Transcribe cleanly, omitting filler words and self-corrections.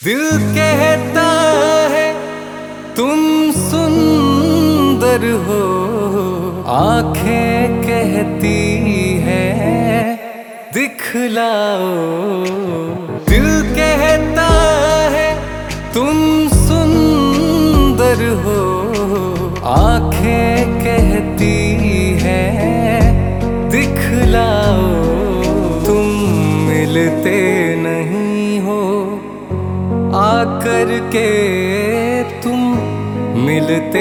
दिल कहता है तुम सुंदर हो, आंखें कहती है दिखलाओ। दिल कहता है तुम सुंदर हो, आंखें कहती है दिखलाओ। तुम मिलते नहीं हो, आकर के तुम मिलते